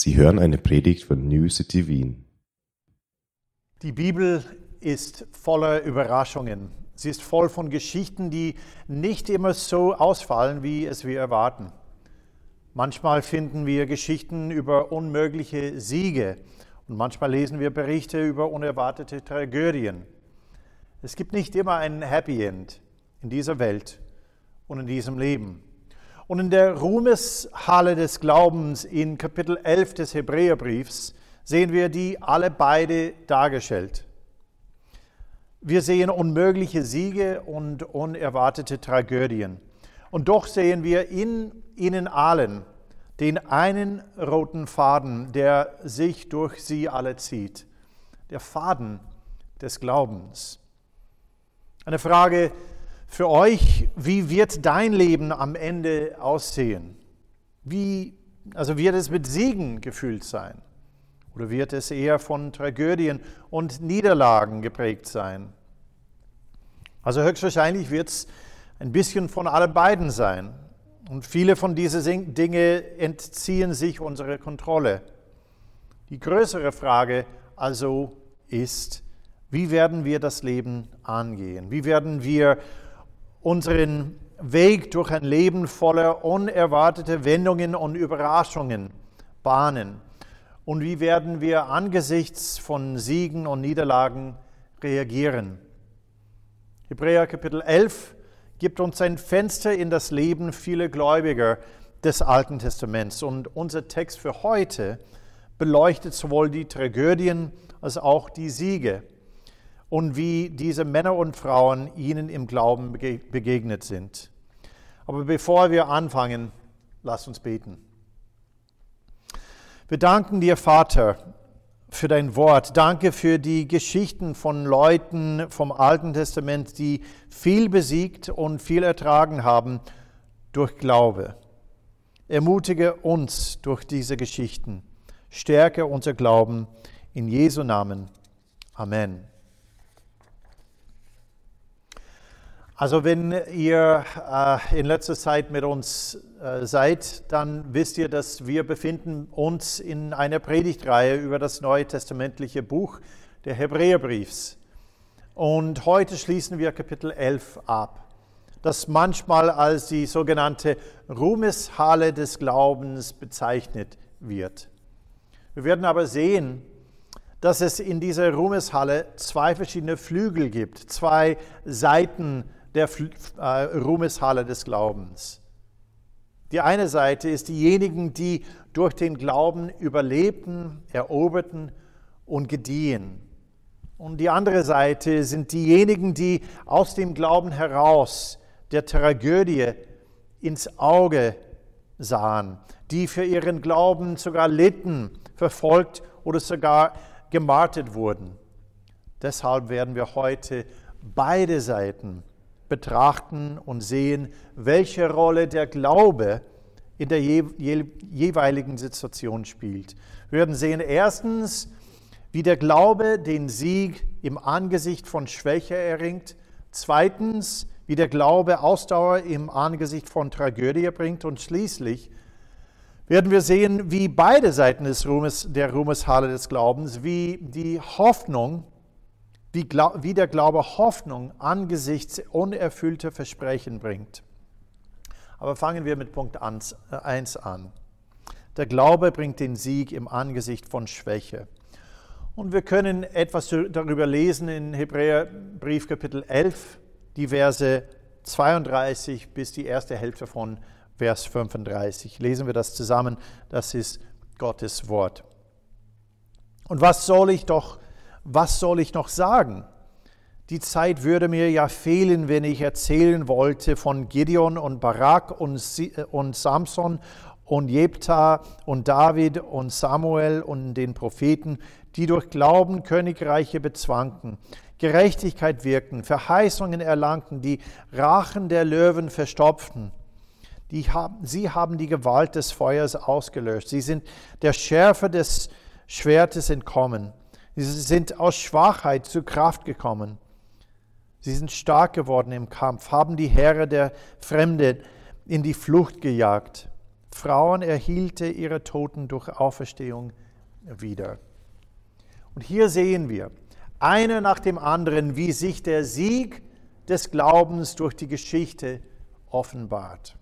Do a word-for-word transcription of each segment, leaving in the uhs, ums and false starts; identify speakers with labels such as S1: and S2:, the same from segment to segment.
S1: Sie hören eine Predigt von New City Wien.
S2: Die Bibel ist voller Überraschungen. Sie ist voll von Geschichten, die nicht immer so ausfallen, wie es wir erwarten. Manchmal finden wir Geschichten über unmögliche Siege und manchmal lesen wir Berichte über unerwartete Tragödien. Es gibt nicht immer ein Happy End in dieser Welt und in diesem Leben. Und in der Ruhmeshalle des Glaubens in Kapitel elf des Hebräerbriefs sehen wir die alle beide dargestellt. Wir sehen unmögliche Siege und unerwartete Tragödien. Und doch sehen wir in ihnen allen den einen roten Faden, der sich durch sie alle zieht. Der Faden des Glaubens. Eine Frage für euch: Wie wird dein Leben am Ende aussehen? Wie, also wird es mit Siegen gefüllt sein? Oder wird es eher von Tragödien und Niederlagen geprägt sein? Also höchstwahrscheinlich wird es ein bisschen von allen beiden sein. Und viele von diesen Dingen entziehen sich unserer Kontrolle. Die größere Frage also ist: Wie werden wir das Leben angehen? Wie werden wir unseren Weg durch ein Leben voller unerwarteter Wendungen und Überraschungen bahnen? Und wie werden wir angesichts von Siegen und Niederlagen reagieren? Hebräer Kapitel elf gibt uns ein Fenster in das Leben vieler Gläubiger des Alten Testaments. Und unser Text für heute beleuchtet sowohl die Tragödien als auch die Siege und wie diese Männer und Frauen ihnen im Glauben begegnet sind. Aber bevor wir anfangen, lasst uns beten. Wir danken dir, Vater, für dein Wort. Danke für die Geschichten von Leuten vom Alten Testament, die viel besiegt und viel ertragen haben durch Glaube. Ermutige uns durch diese Geschichten. Stärke unser Glauben. In Jesu Namen. Amen. Also wenn ihr äh, in letzter Zeit mit uns äh, seid, dann wisst ihr, dass wir befinden uns in einer Predigtreihe über das Neue Testamentliche Buch der Hebräerbriefs. Und heute schließen wir Kapitel elf ab, das manchmal als die sogenannte Ruhmeshalle des Glaubens bezeichnet wird. Wir werden aber sehen, dass es in dieser Ruhmeshalle zwei verschiedene Flügel gibt, zwei Seiten der Ruhmeshalle des Glaubens. Die eine Seite ist diejenigen, die durch den Glauben überlebten, eroberten und gediehen. Und die andere Seite sind diejenigen, die aus dem Glauben heraus der Tragödie ins Auge sahen, die für ihren Glauben sogar litten, verfolgt oder sogar gemartert wurden. Deshalb werden wir heute beide Seiten betrachten und sehen, welche Rolle der Glaube in der je, je, jeweiligen Situation spielt. Wir werden sehen, erstens, wie der Glaube den Sieg im Angesicht von Schwäche erringt. Zweitens, wie der Glaube Ausdauer im Angesicht von Tragödie bringt. Und schließlich werden wir sehen, wie beide Seiten des Ruhmes, der Ruhmeshalle des Glaubens, wie die Hoffnung, Wie, wie der Glaube Hoffnung angesichts unerfüllter Versprechen bringt. Aber fangen wir mit Punkt eins an. Der Glaube bringt den Sieg im Angesicht von Schwäche. Und wir können etwas darüber lesen in Hebräerbrief Kapitel elf, die Verse zweiunddreißig bis die erste Hälfte von Vers fünfunddreißig. Lesen wir das zusammen, das ist Gottes Wort. Und was soll ich doch Was soll ich noch sagen? Die Zeit würde mir ja fehlen, wenn ich erzählen wollte von Gideon und Barak und, und Samson und Jephtha und David und Samuel und den Propheten, die durch Glauben Königreiche bezwangten, Gerechtigkeit wirkten, Verheißungen erlangten, die Rachen der Löwen verstopften. Die haben, sie haben die Gewalt des Feuers ausgelöscht. Sie sind der Schärfe des Schwertes entkommen. Sie sind aus Schwachheit zu Kraft gekommen. Sie sind stark geworden im Kampf, haben die Heere der Fremden in die Flucht gejagt. Frauen erhielten ihre Toten durch Auferstehung wieder. Und hier sehen wir, einer nach dem anderen, wie sich der Sieg des Glaubens durch die Geschichte offenbart.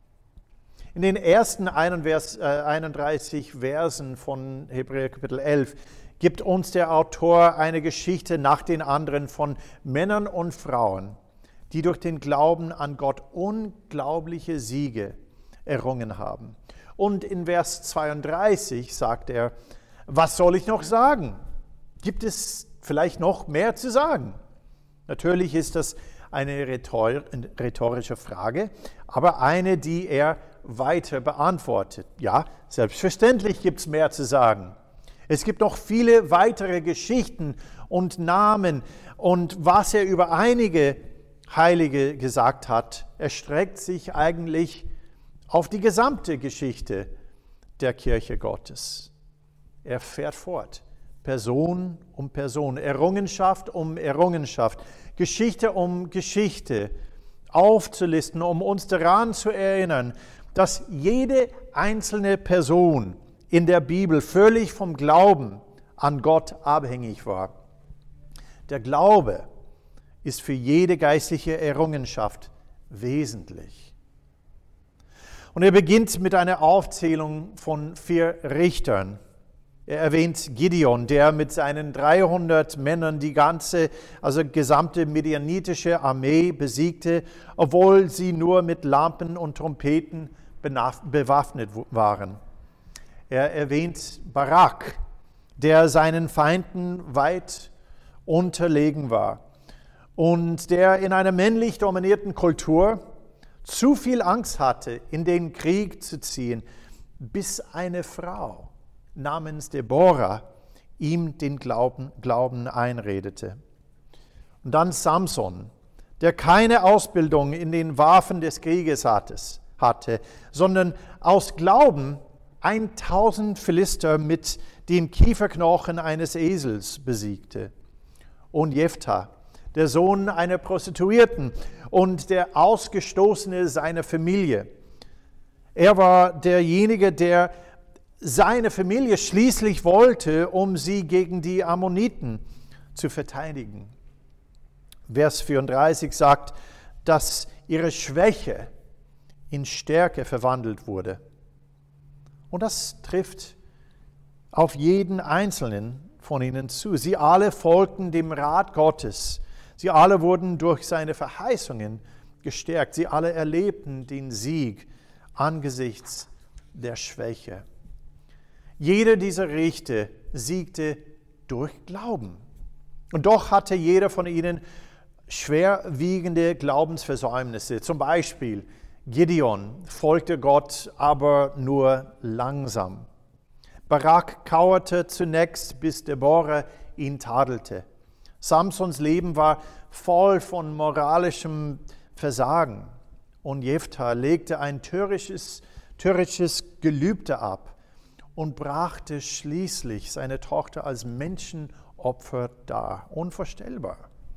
S2: In den ersten einunddreißig Versen von Hebräer Kapitel elf gibt uns der Autor eine Geschichte nach den anderen von Männern und Frauen, die durch den Glauben an Gott unglaubliche Siege errungen haben. Und in Vers zweiunddreißig sagt er, was soll ich noch sagen? Gibt es vielleicht noch mehr zu sagen? Natürlich ist das eine rhetorische Frage, aber eine, die er weiter beantwortet. Ja, selbstverständlich gibt es mehr zu sagen. Es gibt noch viele weitere Geschichten und Namen und was er über einige Heilige gesagt hat, erstreckt sich eigentlich auf die gesamte Geschichte der Kirche Gottes. Er fährt fort, Person um Person, Errungenschaft um Errungenschaft, Geschichte um Geschichte aufzulisten, um uns daran zu erinnern, dass jede einzelne Person in der Bibel völlig vom Glauben an Gott abhängig war. Der Glaube ist für jede geistliche Errungenschaft wesentlich. Und er beginnt mit einer Aufzählung von vier Richtern. Er erwähnt Gideon, der mit seinen dreihundert Männern die ganze, also gesamte medianitische Armee besiegte, obwohl sie nur mit Lampen und Trompeten bewaffnet waren. Er erwähnt Barak, der seinen Feinden weit unterlegen war und der in einer männlich dominierten Kultur zu viel Angst hatte, in den Krieg zu ziehen, bis eine Frau namens Deborah ihm den Glauben, Glauben einredete. Und dann Samson, der keine Ausbildung in den Waffen des Krieges hatte, hatte sondern aus Glauben tausend Philister mit den Kieferknochen eines Esels besiegte. Und Jephthah, der Sohn einer Prostituierten und der Ausgestoßene seiner Familie. Er war derjenige, der seine Familie schließlich wollte, um sie gegen die Ammoniten zu verteidigen. Vers vierunddreißig sagt, dass ihre Schwäche in Stärke verwandelt wurde. Und das trifft auf jeden Einzelnen von ihnen zu. Sie alle folgten dem Rat Gottes. Sie alle wurden durch seine Verheißungen gestärkt. Sie alle erlebten den Sieg angesichts der Schwäche. Jeder dieser Richter siegte durch Glauben. Und doch hatte jeder von ihnen schwerwiegende Glaubensversäumnisse. Zum Beispiel Gideon folgte Gott, aber nur langsam. Barak kauerte zunächst, bis Deborah ihn tadelte. Samsons Leben war voll von moralischem Versagen. Und Jephthah legte ein töriches, töriches Gelübde ab und brachte schließlich seine Tochter als Menschenopfer dar. Unvorstellbar.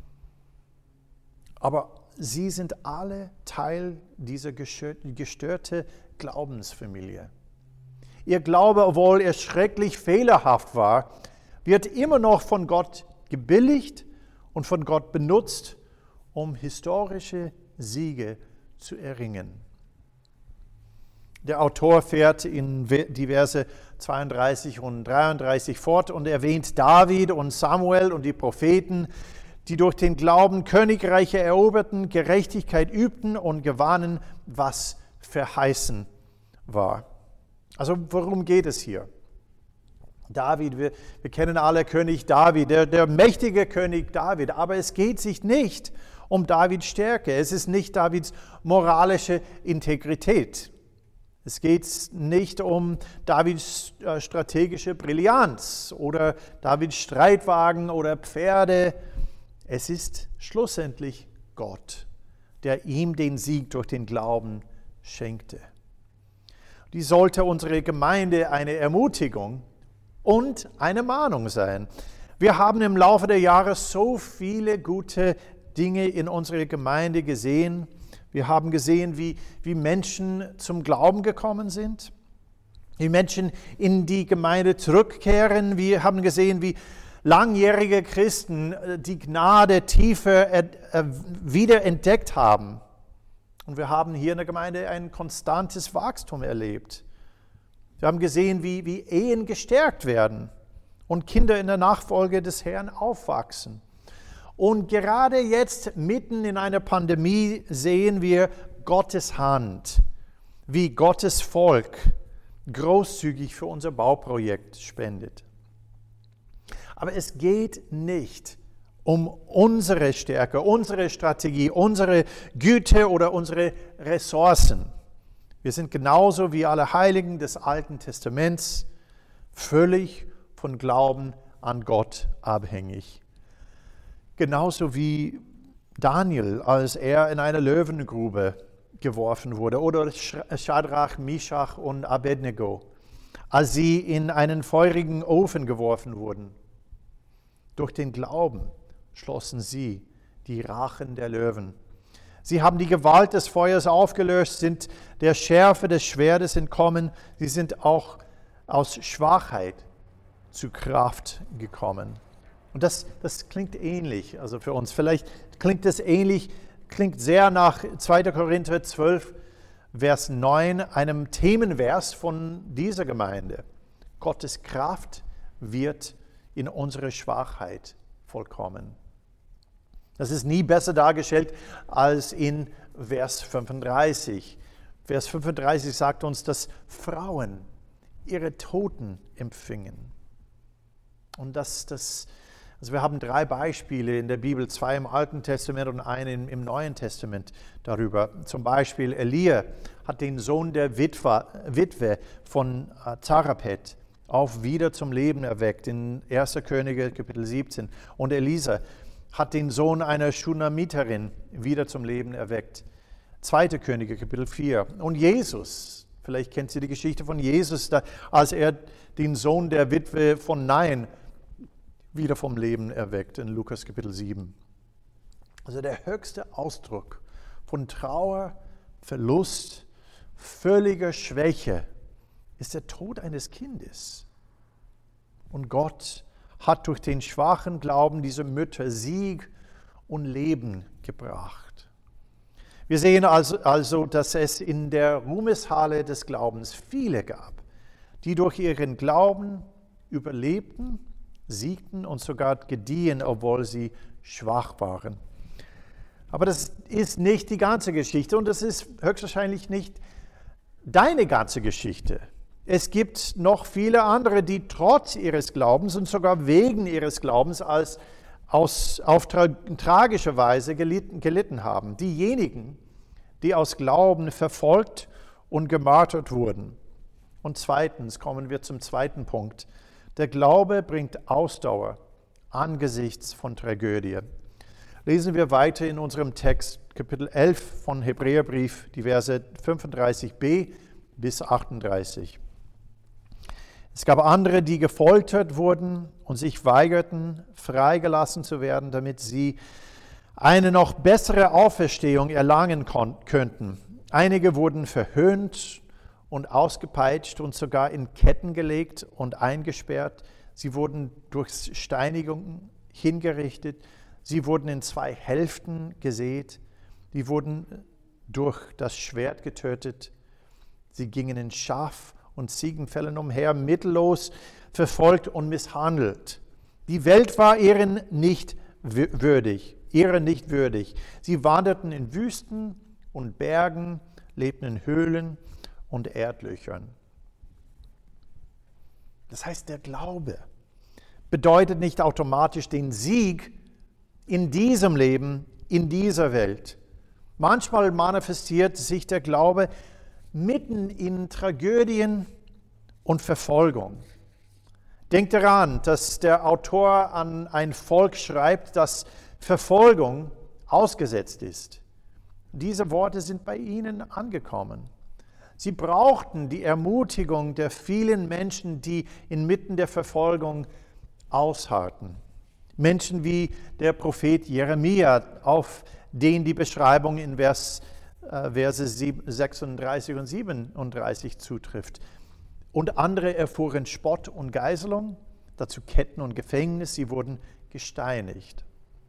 S2: Aber sie sind alle Teil dieser gestörten Glaubensfamilie. Ihr Glaube, obwohl er schrecklich fehlerhaft war, wird immer noch von Gott gebilligt und von Gott benutzt, um historische Siege zu erringen. Der Autor fährt in die Verse zweiunddreißig und dreiunddreißig fort und erwähnt David und Samuel und die Propheten, die durch den Glauben Königreiche eroberten, Gerechtigkeit übten und gewannen, was verheißen war. Also worum geht es hier? David, wir, wir kennen alle König David, der, der mächtige König David, aber es geht sich nicht um Davids Stärke, es ist nicht Davids moralische Integrität. Es geht nicht um Davids äh, strategische Brillanz oder Davids Streitwagen oder Pferde. Es ist schlussendlich Gott, der ihm den Sieg durch den Glauben schenkte. Die sollte unsere Gemeinde eine Ermutigung und eine Mahnung sein. Wir haben im Laufe der Jahre so viele gute Dinge in unserer Gemeinde gesehen. Wir haben gesehen, wie, wie Menschen zum Glauben gekommen sind, wie Menschen in die Gemeinde zurückkehren. Wir haben gesehen, wie langjährige Christen die Gnade tiefer wiederentdeckt haben. Und wir haben hier in der Gemeinde ein konstantes Wachstum erlebt. Wir haben gesehen, wie, wie Ehen gestärkt werden und Kinder in der Nachfolge des Herrn aufwachsen. Und gerade jetzt, mitten in einer Pandemie, sehen wir Gottes Hand, wie Gottes Volk großzügig für unser Bauprojekt spendet. Aber es geht nicht um unsere Stärke, unsere Strategie, unsere Güte oder unsere Ressourcen. Wir sind genauso wie alle Heiligen des Alten Testaments völlig von Glauben an Gott abhängig. Genauso wie Daniel, als er in eine Löwengrube geworfen wurde, oder Schadrach, Mischach und Abednego, als sie in einen feurigen Ofen geworfen wurden. Durch den Glauben schlossen sie die Rachen der Löwen. Sie haben die Gewalt des Feuers aufgelöst, sind der Schärfe des Schwertes entkommen. Sie sind auch aus Schwachheit zu Kraft gekommen. Und das, das klingt ähnlich, also für uns. Vielleicht klingt es ähnlich, klingt sehr nach zweiter Korinther zwölf, Vers neun, einem Themenvers von dieser Gemeinde. Gottes Kraft wird in unserer Schwachheit vollkommen. Das ist nie besser dargestellt als in Vers fünfunddreißig. Vers fünfunddreißig sagt uns, dass Frauen ihre Toten empfingen. Und dass das Also wir haben drei Beispiele in der Bibel, zwei im Alten Testament und einen im Neuen Testament darüber. Zum Beispiel Elia hat den Sohn der Witwe, Witwe von Zarephath auf wieder zum Leben erweckt, in erster Könige Kapitel siebzehn. Und Elisa hat den Sohn einer Schunamiterin wieder zum Leben erweckt. zweiter Könige Kapitel vier. Und Jesus, vielleicht kennt ihr die Geschichte von Jesus, da, als er den Sohn der Witwe von Nain wieder vom Leben erweckt in Lukas Kapitel sieben. Also der höchste Ausdruck von Trauer, Verlust, völliger Schwäche ist der Tod eines Kindes. Und Gott hat durch den schwachen Glauben dieser Mütter Sieg und Leben gebracht. Wir sehen also, also, dass es in der Ruhmeshalle des Glaubens viele gab, die durch ihren Glauben überlebten, siegten und sogar gediehen, obwohl sie schwach waren. Aber das ist nicht die ganze Geschichte und das ist höchstwahrscheinlich nicht deine ganze Geschichte. Es gibt noch viele andere, die trotz ihres Glaubens und sogar wegen ihres Glaubens als aus, auf tra tragische Weise gelitten, gelitten haben. Diejenigen, die aus Glauben verfolgt und gemartert wurden. Und zweitens kommen wir zum zweiten Punkt. Der Glaube bringt Ausdauer angesichts von Tragödie. Lesen wir weiter in unserem Text, Kapitel elf von Hebräerbrief, die Verse fünfunddreißig b bis achtunddreißig. Es gab andere, die gefoltert wurden und sich weigerten, freigelassen zu werden, damit sie eine noch bessere Auferstehung erlangen könnten. Einige wurden verhöhnt und ausgepeitscht und sogar in Ketten gelegt und eingesperrt. Sie wurden durch Steinigung hingerichtet. Sie wurden in zwei Hälften gesät. Sie wurden durch das Schwert getötet. Sie gingen in Schaf- und Ziegenfällen umher, mittellos verfolgt und misshandelt. Die Welt war ihren nicht würdig, ihrer nicht würdig. Sie wanderten in Wüsten und Bergen, lebten in Höhlen und Erdlöchern. Das heißt, der Glaube bedeutet nicht automatisch den Sieg in diesem Leben, in dieser Welt. Manchmal manifestiert sich der Glaube mitten in Tragödien und Verfolgung. Denkt daran, dass der Autor an ein Volk schreibt, das Verfolgung ausgesetzt ist. Diese Worte sind bei ihnen angekommen. Sie brauchten die Ermutigung der vielen Menschen, die inmitten der Verfolgung ausharrten. Menschen wie der Prophet Jeremia, auf den die Beschreibung in Vers äh, Verse sechsunddreißig und siebenunddreißig zutrifft. Und andere erfuhren Spott und Geißelung, dazu Ketten und Gefängnis, sie wurden gesteinigt.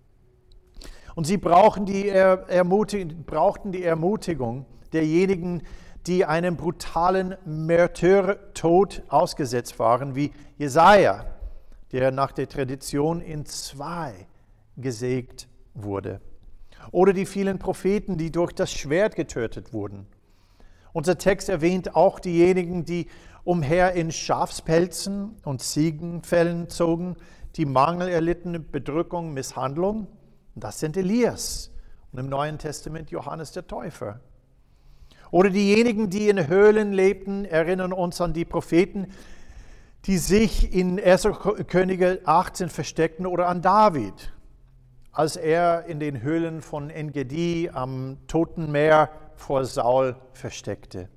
S2: Und sie brauchen die er, ermutig, brauchten die Ermutigung derjenigen, die einem brutalen Märtyrertod ausgesetzt waren, wie Jesaja, der nach der Tradition in zwei gesägt wurde. Oder die vielen Propheten, die durch das Schwert getötet wurden. Unser Text erwähnt auch diejenigen, die umher in Schafspelzen und Ziegenfellen zogen, die Mangel erlittene Bedrückung, Misshandlung. Das sind Elias und im Neuen Testament Johannes der Täufer. Oder diejenigen, die in Höhlen lebten, erinnern uns an die Propheten, die sich in erster Könige achtzehn versteckten, oder an David, als er in den Höhlen von En-Gedi am Toten Meer vor Saul versteckte.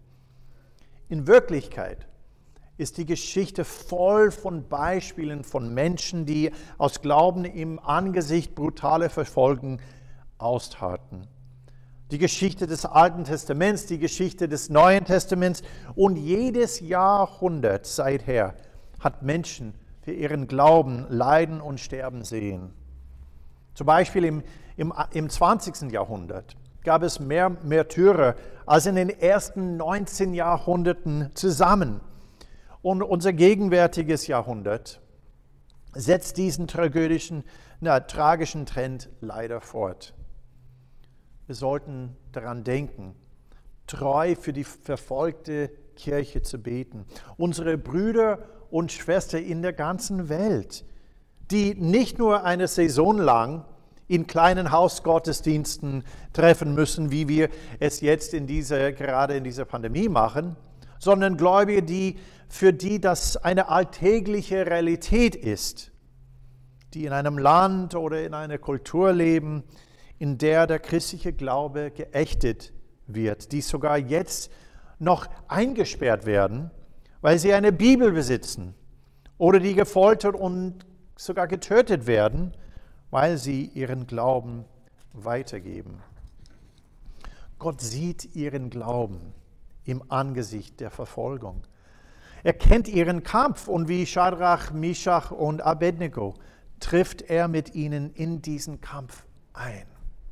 S2: In Wirklichkeit ist die Geschichte voll von Beispielen von Menschen, die aus Glauben im Angesicht brutaler Verfolgung ausharrten. Die Geschichte des Alten Testaments, die Geschichte des Neuen Testaments und jedes Jahrhundert seither hat Menschen für ihren Glauben leiden und sterben sehen. Zum Beispiel im, im, im zwanzigsten Jahrhundert gab es mehr Märtyrer als in den ersten neunzehn Jahrhunderten zusammen. Und unser gegenwärtiges Jahrhundert setzt diesen tragödischen, na, tragischen Trend leider fort. Wir sollten daran denken, treu für die verfolgte Kirche zu beten. Unsere Brüder und Schwestern in der ganzen Welt, die nicht nur eine Saison lang in kleinen Hausgottesdiensten treffen müssen, wie wir es jetzt in dieser, gerade in dieser Pandemie machen, sondern Gläubige, die, für die das eine alltägliche Realität ist, die in einem Land oder in einer Kultur leben, in der der christliche Glaube geächtet wird, die sogar jetzt noch eingesperrt werden, weil sie eine Bibel besitzen, oder die gefoltert und sogar getötet werden, weil sie ihren Glauben weitergeben. Gott sieht ihren Glauben im Angesicht der Verfolgung. Er kennt ihren Kampf und wie Schadrach, Mischach und Abednego trifft er mit ihnen in diesen Kampf ein.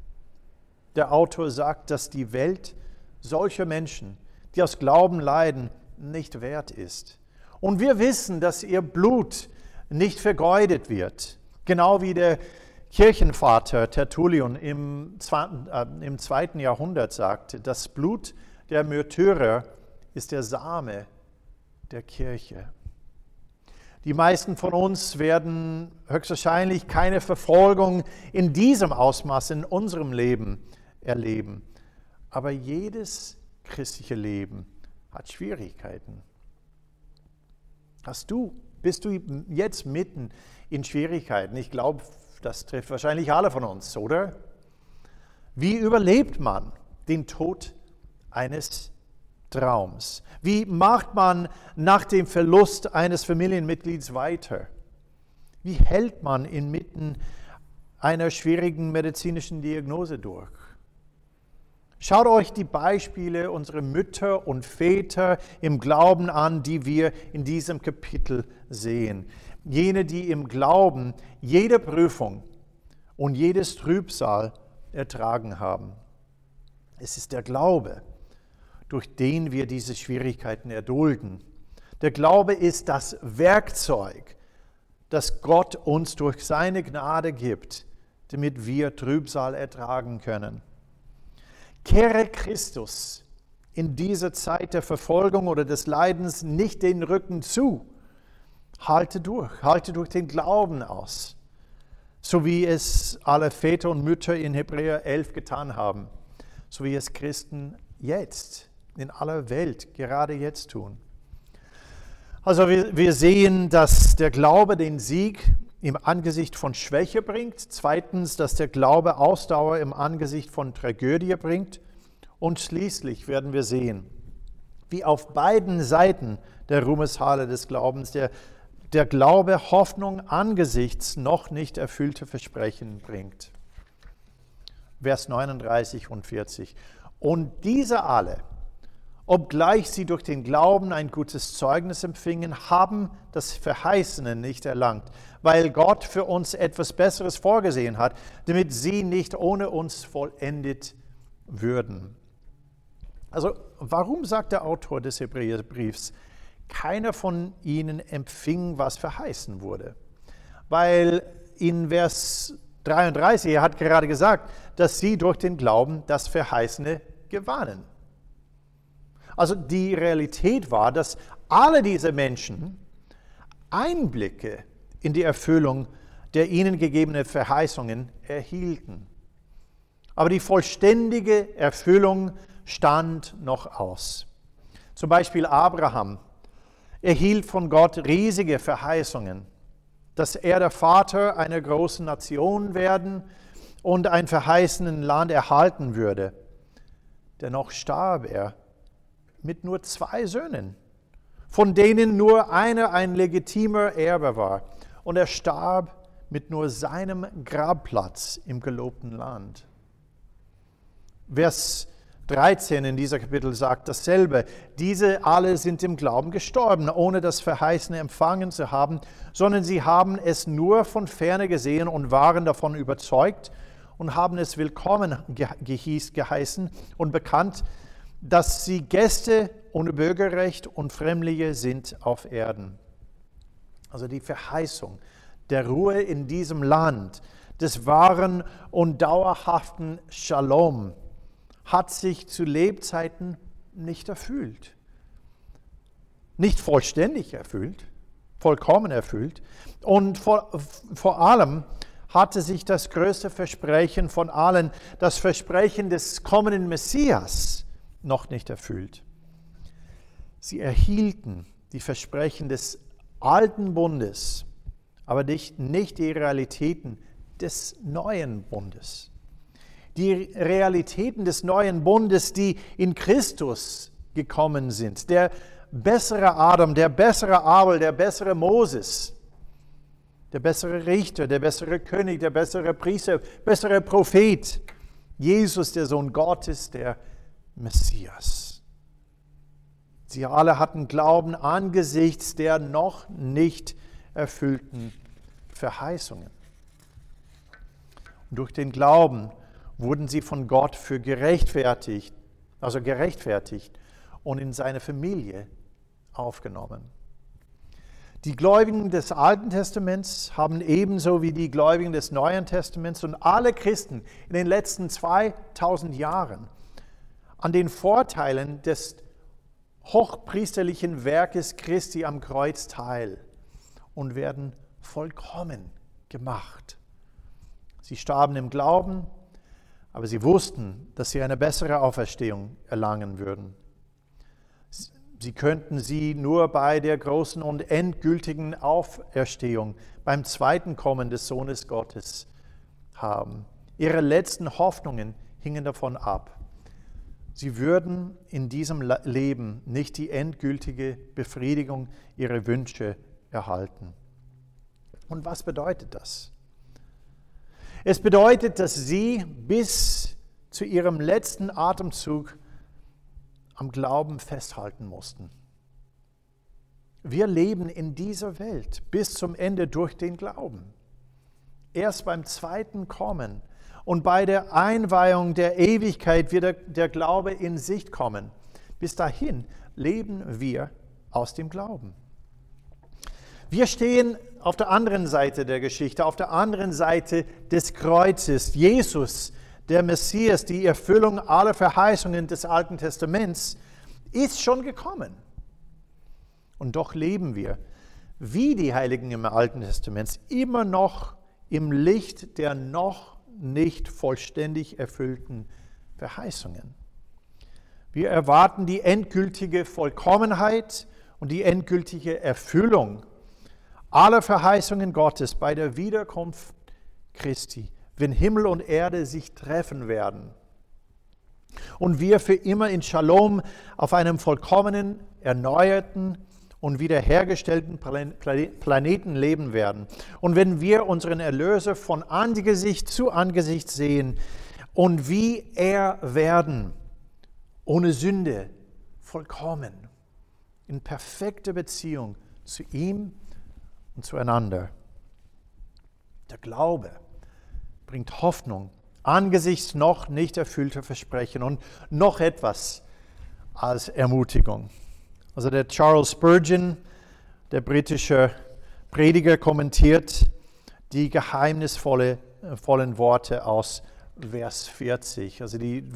S2: Der Autor sagt, dass die Welt solcher Menschen, die aus Glauben leiden, nicht wert ist. Und wir wissen, dass ihr Blut nicht vergeudet wird. Genau wie der Kirchenvater Tertullian im zweiten Jahrhundert sagte, das Blut der Märtyrer ist der Same der Kirche. Die meisten von uns werden höchstwahrscheinlich keine Verfolgung in diesem Ausmaß in unserem Leben erleben. Aber jedes christliche Leben hat Schwierigkeiten. Hast du, bist du jetzt mitten in Schwierigkeiten? Ich glaube, das trifft wahrscheinlich alle von uns, oder? Wie überlebt man den Tod eines Traums? Wie macht man nach dem Verlust eines Familienmitglieds weiter? Wie hält man inmitten einer schwierigen medizinischen Diagnose durch? Schaut euch die Beispiele unserer Mütter und Väter im Glauben an, die wir in diesem Kapitel sehen. Jene, die im Glauben jede Prüfung und jedes Trübsal ertragen haben. Es ist der Glaube, durch den wir diese Schwierigkeiten erdulden. Der Glaube ist das Werkzeug, das Gott uns durch seine Gnade gibt, damit wir Trübsal ertragen können. Kehre Christus in dieser Zeit der Verfolgung oder des Leidens nicht den Rücken zu. Halte durch, halte durch den Glauben aus, so wie es alle Väter und Mütter in Hebräer elf getan haben, so wie es Christen jetzt in aller Welt gerade jetzt tun. Also wir, wir sehen, dass der Glaube den Sieg im Angesicht von Schwäche bringt. Zweitens, dass der Glaube Ausdauer im Angesicht von Tragödie bringt. Und schließlich werden wir sehen, wie auf beiden Seiten der Ruhmeshalle des Glaubens der, der Glaube Hoffnung angesichts noch nicht erfüllter Versprechen bringt. Vers neununddreißig und vierzig. Und diese alle, obgleich sie durch den Glauben ein gutes Zeugnis empfingen, haben das Verheißene nicht erlangt, weil Gott für uns etwas Besseres vorgesehen hat, damit sie nicht ohne uns vollendet würden. Also, warum sagt der Autor des Hebräerbriefs, keiner von ihnen empfing, was verheißen wurde? Weil in Vers dreiunddreißig, er hat gerade gesagt, dass sie durch den Glauben das Verheißene gewannen. Also die Realität war, dass alle diese Menschen Einblicke in die Erfüllung der ihnen gegebenen Verheißungen erhielten. Aber die vollständige Erfüllung stand noch aus. Zum Beispiel Abraham erhielt von Gott riesige Verheißungen, dass er der Vater einer großen Nation werden und ein verheißenen Land erhalten würde. Dennoch starb er mit nur zwei Söhnen, von denen nur einer ein legitimer Erbe war. Und er starb mit nur seinem Grabplatz im gelobten Land. Vers dreizehn in dieser Kapitel sagt dasselbe. Diese alle sind im Glauben gestorben, ohne das Verheißene empfangen zu haben, sondern sie haben es nur von ferne gesehen und waren davon überzeugt und haben es willkommen geheißen und bekannt, dass sie Gäste ohne Bürgerrecht und Fremdlinge sind auf Erden. Also die Verheißung der Ruhe in diesem Land, des wahren und dauerhaften Shalom, hat sich zu Lebzeiten nicht erfüllt. Nicht vollständig erfüllt, vollkommen erfüllt. Und vor, vor allem hatte sich das größte Versprechen von allen, das Versprechen des kommenden Messias, noch nicht erfüllt. Sie erhielten die Versprechen des alten Bundes, aber nicht, nicht die Realitäten des neuen Bundes. Die Realitäten des neuen Bundes, die in Christus gekommen sind. Der bessere Adam, der bessere Abel, der bessere Moses, der bessere Richter, der bessere König, der bessere Priester, bessere Prophet. Jesus, der Sohn Gottes, der Messias. Sie alle hatten Glauben angesichts der noch nicht erfüllten Verheißungen. Und durch den Glauben wurden sie von Gott für gerechtfertigt, also gerechtfertigt und in seine Familie aufgenommen. Die Gläubigen des Alten Testaments haben ebenso wie die Gläubigen des Neuen Testaments und alle Christen in den letzten zweitausend Jahren an den Vorteilen des hochpriesterlichen Werkes Christi am Kreuz teil und werden vollkommen gemacht. Sie starben im Glauben, aber sie wussten, dass sie eine bessere Auferstehung erlangen würden. Sie könnten sie nur bei der großen und endgültigen Auferstehung, beim zweiten Kommen des Sohnes Gottes haben. Ihre letzten Hoffnungen hingen davon ab. Sie würden in diesem Leben nicht die endgültige Befriedigung ihrer Wünsche erhalten. Und was bedeutet das? Es bedeutet, dass sie bis zu ihrem letzten Atemzug am Glauben festhalten mussten. Wir leben in dieser Welt bis zum Ende durch den Glauben. Erst beim zweiten Kommen und bei der Einweihung der Ewigkeit wird der, der Glaube in Sicht kommen. Bis dahin leben wir aus dem Glauben. Wir stehen auf der anderen Seite der Geschichte, auf der anderen Seite des Kreuzes. Jesus, der Messias, die Erfüllung aller Verheißungen des Alten Testaments, ist schon gekommen. Und doch leben wir, wie die Heiligen im Alten Testament, immer noch im Licht der noch nicht vollständig erfüllten Verheißungen. Wir erwarten die endgültige Vollkommenheit und die endgültige Erfüllung aller Verheißungen Gottes bei der Wiederkunft Christi, wenn Himmel und Erde sich treffen werden und wir für immer in Shalom auf einem vollkommenen, erneuerten und wiederhergestellten Planeten leben werden. Und wenn wir unseren Erlöser von Angesicht zu Angesicht sehen und wie er werden, ohne Sünde, vollkommen, in perfekter Beziehung zu ihm und zueinander. Der Glaube bringt Hoffnung angesichts noch nicht erfüllter Versprechen und noch etwas als Ermutigung. Also der Charles Spurgeon, der britische Prediger, kommentiert die geheimnisvollen vollen Worte aus Vers vierzig. Also die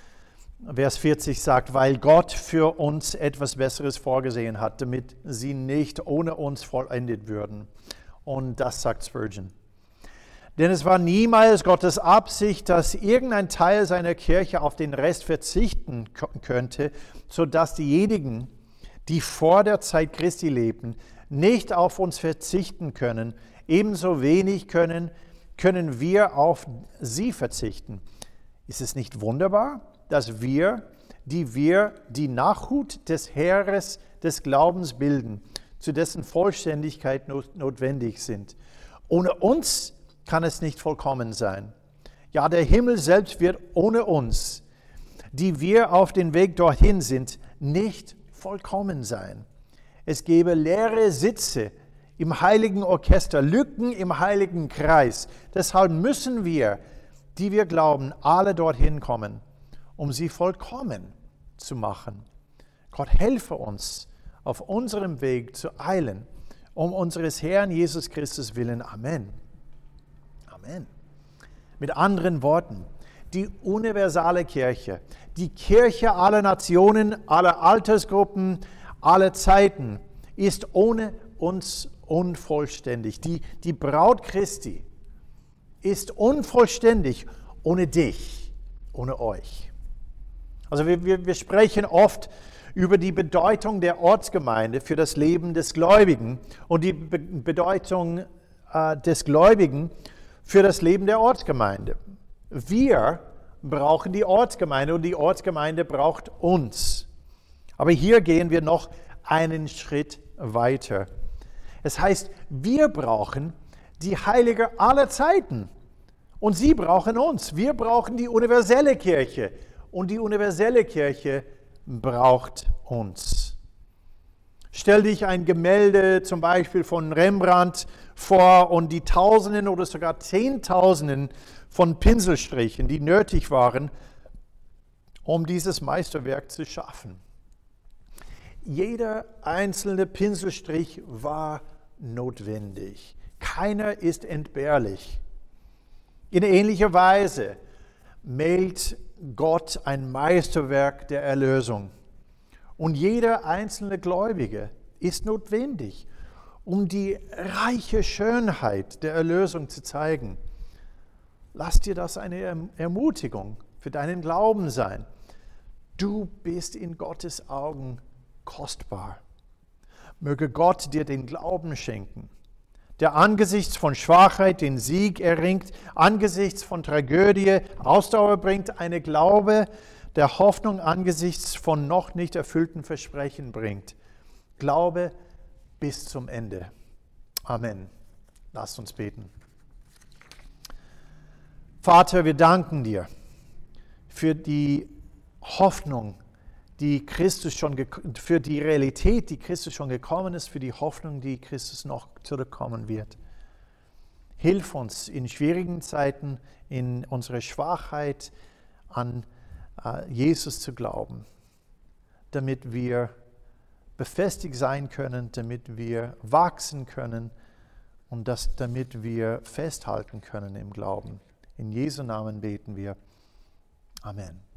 S2: Vers vierzig sagt, weil Gott für uns etwas Besseres vorgesehen hat, damit sie nicht ohne uns vollendet würden. Und das sagt Spurgeon. Denn es war niemals Gottes Absicht, dass irgendein Teil seiner Kirche auf den Rest verzichten könnte, sodass diejenigen, die vor der Zeit Christi lebten, nicht auf uns verzichten können. Ebenso wenig können, können wir auf sie verzichten. Ist es nicht wunderbar, dass wir, die wir die Nachhut des Heeres des Glaubens bilden, zu dessen Vollständigkeit notwendig sind? Ohne uns kann es nicht vollkommen sein. Ja, der Himmel selbst wird ohne uns, die wir auf dem Weg dorthin sind, nicht vollkommen sein. Es gäbe leere Sitze im heiligen Orchester, Lücken im heiligen Kreis. Deshalb müssen wir, die wir glauben, alle dorthin kommen, um sie vollkommen zu machen. Gott helfe uns, auf unserem Weg zu eilen, um unseres Herrn Jesus Christus willen. Amen. Amen. Mit anderen Worten, die universale Kirche, die Kirche aller Nationen, aller Altersgruppen, aller Zeiten, ist ohne uns unvollständig. Die, die Braut Christi ist unvollständig ohne dich, ohne euch. Also wir, wir, wir sprechen oft über die Bedeutung der Ortsgemeinde für das Leben des Gläubigen und die Be- Bedeutung äh, des Gläubigen für das Leben der Ortsgemeinde. Wir brauchen die Ortsgemeinde und die Ortsgemeinde braucht uns. Aber hier gehen wir noch einen Schritt weiter. Es heißt, wir brauchen die Heilige aller Zeiten und sie brauchen uns. Wir brauchen die universelle Kirche und die universelle Kirche braucht uns. Stell dich ein Gemälde zum Beispiel von Rembrandt vor und die Tausenden oder sogar Zehntausenden von Pinselstrichen, die nötig waren, um dieses Meisterwerk zu schaffen. Jeder einzelne Pinselstrich war notwendig. Keiner ist entbehrlich. In ähnlicher Weise mäht Gott ein Meisterwerk der Erlösung. Und jeder einzelne Gläubige ist notwendig, um die reiche Schönheit der Erlösung zu zeigen. Lass dir das eine Ermutigung für deinen Glauben sein. Du bist in Gottes Augen kostbar. Möge Gott dir den Glauben schenken, der angesichts von Schwachheit den Sieg erringt, angesichts von Tragödie Ausdauer bringt, eine Glaube, der Hoffnung angesichts von noch nicht erfüllten Versprechen bringt. Glaube bis zum Ende. Amen. Lasst uns beten. Vater, wir danken dir für die Hoffnung, die Christus schon, für die Realität, die Christus schon gekommen ist, für die Hoffnung, die Christus noch zurückkommen wird. Hilf uns in schwierigen Zeiten, in unserer Schwachheit an äh, Jesus zu glauben, damit wir befestigt sein können, damit wir wachsen können und das, damit wir festhalten können im Glauben. In Jesu Namen beten wir. Amen.